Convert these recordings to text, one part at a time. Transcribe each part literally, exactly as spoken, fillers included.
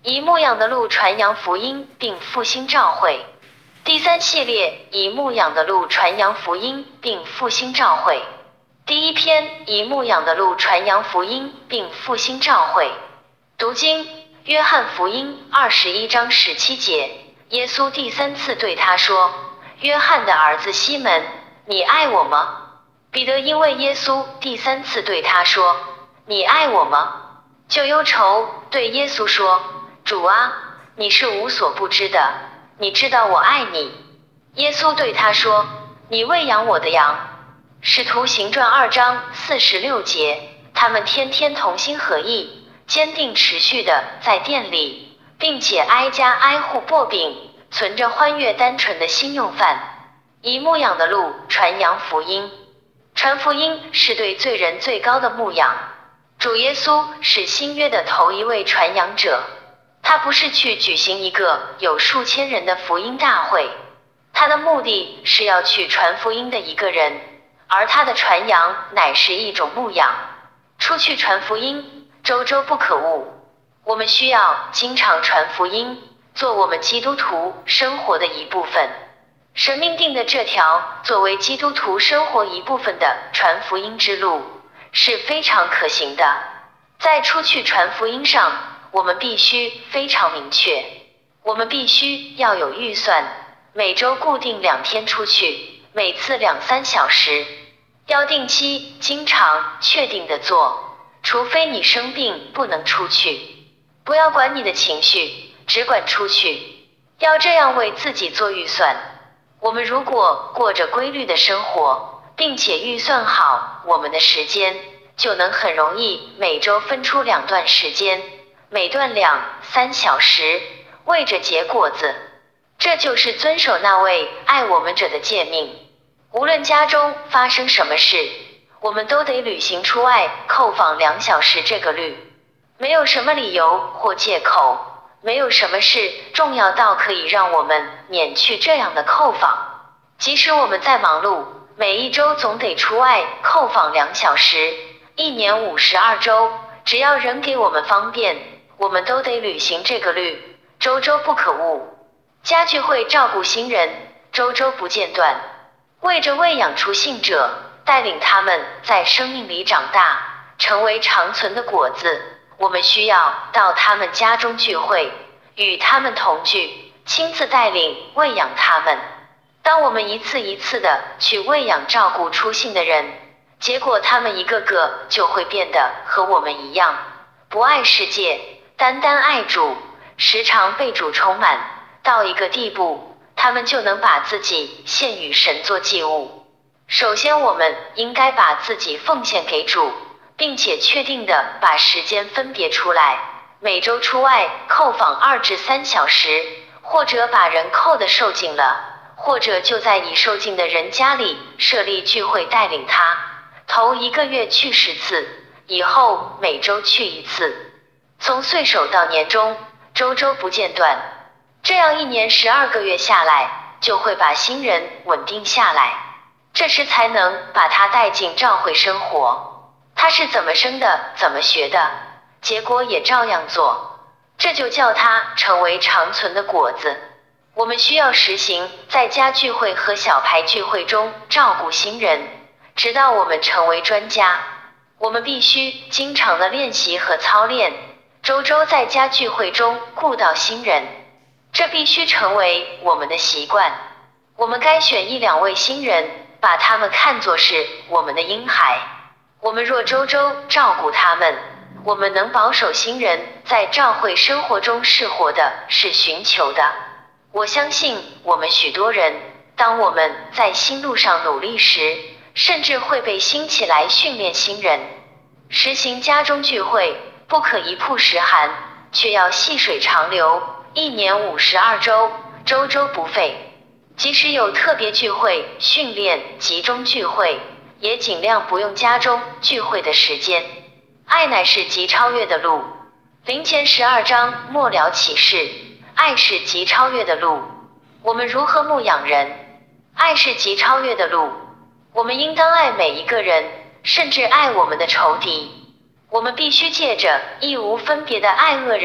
以牧养的路传扬福音并复兴教会。第三系列，以牧养的路传扬福音并复兴教会。第一篇，以牧养的路传扬福音并复兴教会。读经，约翰福音二十一章十七节，耶稣第三次对他说：约翰的儿子西门，你爱我吗？彼得因为耶稣第三次对他说：你爱我吗？就忧愁，对耶稣说：主啊，你是无所不知的，你知道我爱你。耶稣对他说：你喂养我的羊。使徒行传二章四十六节，他们天天同心合意，坚定持续的在店里，并且挨家挨户擘饼，存着欢悦单纯的心用饭。以牧养的路传扬福音。传福音是对罪人最高的牧养。主耶稣是新约的头一位传扬者，他不是去举行一个有数千人的福音大会，他的目的是要去传福音的一个人，而他的传扬乃是一种牧养。出去传福音，周周不可误。我们需要经常传福音，做我们基督徒生活的一部分。神命定的这条作为基督徒生活一部分的传福音之路是非常可行的。在出去传福音上，我们必须非常明确，我们必须要有预算，每周固定两天出去，每次两三小时，要定期、经常、确定的做，除非你生病不能出去。不要管你的情绪，只管出去，要这样为自己做预算。我们如果过着规律的生活，并且预算好我们的时间，就能很容易每周分出两段时间，每段两三小时，为着结果子。这就是遵守那位爱我们者的诫命。无论家中发生什么事，我们都得履行出外叩访两小时这个律。没有什么理由或借口，没有什么事重要到可以让我们免去这样的叩访。即使我们再忙碌，每一周总得出外叩访两小时，一年五十二周，只要人给我们方便，我们都得履行这个律，周周不可误。家聚会照顾新人，周周不间断。为着喂养出信者，带领他们在生命里长大，成为长存的果子，我们需要到他们家中聚会，与他们同聚，亲自带领喂养他们。当我们一次一次的去喂养照顾出信的人，结果他们一个个就会变得和我们一样，不爱世界，单单爱主，时常被主充满，到一个地步，他们就能把自己献与神做祭物。首先我们应该把自己奉献给主，并且确定的把时间分别出来，每周出外叩访二至三小时，或者把人扣的受尽了，或者就在已受尽的人家里设立聚会带领他，头一个月去十次，以后每周去一次，从岁首到年终，周周不间断。这样一年十二个月下来，就会把新人稳定下来，这时才能把他带进教会生活。他是怎么生的，怎么学的，结果也照样做，这就叫他成为长存的果子。我们需要实行在家聚会和小牌聚会中照顾新人，直到我们成为专家。我们必须经常的练习和操练，周周在家聚会中顾到新人，这必须成为我们的习惯。我们该选一两位新人，把他们看作是我们的婴孩。我们若周周照顾他们，我们能保守新人在教会生活中是活的，是寻求的。我相信我们许多人，当我们在新路上努力时，甚至会被兴起来训练新人。实行家中聚会，不可一曝十寒，却要细水长流，一年五十二周，周周不废。即使有特别聚会、训练、集中聚会，也尽量不用家中聚会的时间。爱乃是极超越的路。林前十二章末了启示，爱是极超越的路。我们如何牧养人？爱是极超越的路。我们应当爱每一个人，甚至爱我们的仇敌。我们必须借着义无分别的爱恶人，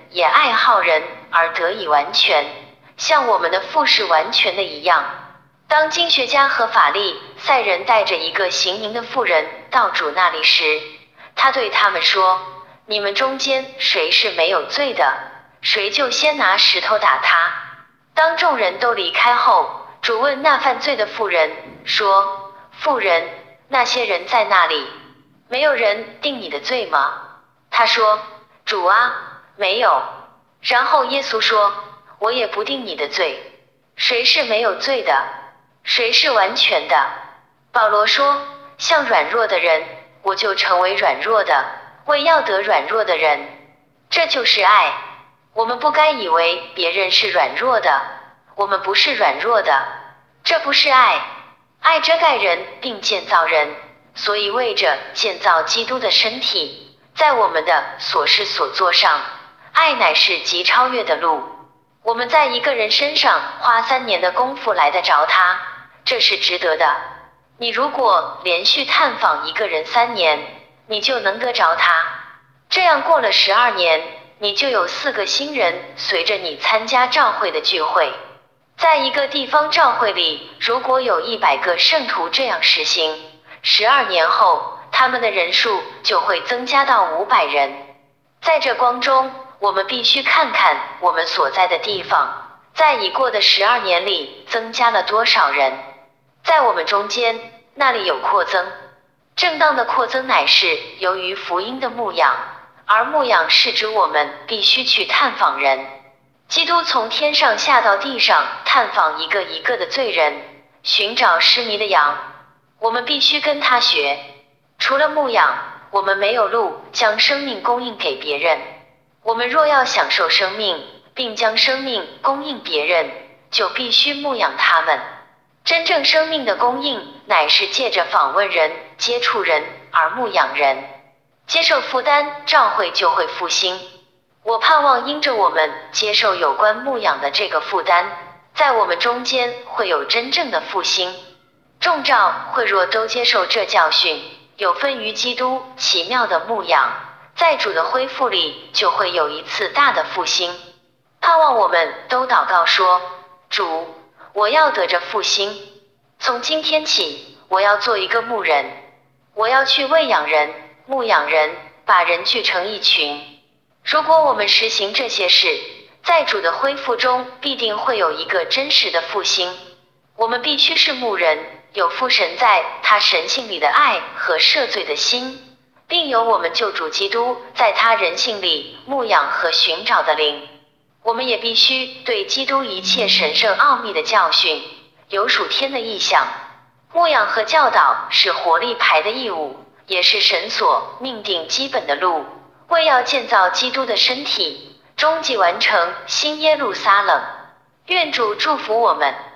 也爱好人而得以完全，像我们的父是完全的一样。当经学家和法利赛人带着一个行淫的妇人到主那里时，他对他们说：你们中间谁是没有罪的，谁就先拿石头打他。当众人都离开后，主问那犯罪的妇人说：妇人，那些人在那里，没有人定你的罪吗？他说：主啊，没有。然后耶稣说：我也不定你的罪，谁是没有罪的，谁是完全的？保罗说：像软弱的人，我就成为软弱的，为要得软弱的人。这就是爱。我们不该以为别人是软弱的，我们不是软弱的，这不是爱。爱遮盖人并建造人，所以为着建造基督的身体，在我们的所事所做上，爱乃是极超越的路。我们在一个人身上花三年的功夫来得着他，这是值得的。你如果连续探访一个人三年，你就能得着他。这样过了十二年，你就有四个新人随着你参加召会的聚会。在一个地方召会里，如果有一百个圣徒这样实行，十二年后，他们的人数就会增加到五百人。在这光中，我们必须看看我们所在的地方，在已过的十二年里增加了多少人。在我们中间，那里有扩增。正当的扩增乃是由于福音的牧养，而牧养是指我们必须去探访人。基督从天上下到地上，探访一个一个的罪人，寻找失迷的羊。我们必须跟他学。除了牧养，我们没有路将生命供应给别人。我们若要享受生命，并将生命供应别人，就必须牧养他们。真正生命的供应，乃是借着访问人、接触人而牧养人。接受负担，召会就会复兴。我盼望因着我们接受有关牧养的这个负担，在我们中间会有真正的复兴。众召会若都接受这教训，有分于基督奇妙的牧养，在主的恢复里就会有一次大的复兴。盼望我们都祷告说：主，我要得着复兴。从今天起，我要做一个牧人，我要去喂养人、牧养人，把人聚成一群。如果我们实行这些事，在主的恢复中必定会有一个真实的复兴。我们必须是牧人，有父神在他神性里的爱和赦罪的心，并有我们救主基督在他人性里牧养和寻找的灵。我们也必须对基督一切神圣奥秘的教训有属天的意象。牧养和教导是活力牌的义务，也是神所命定基本的路，为要建造基督的身体，终极完成新耶路撒冷。愿主祝福我们。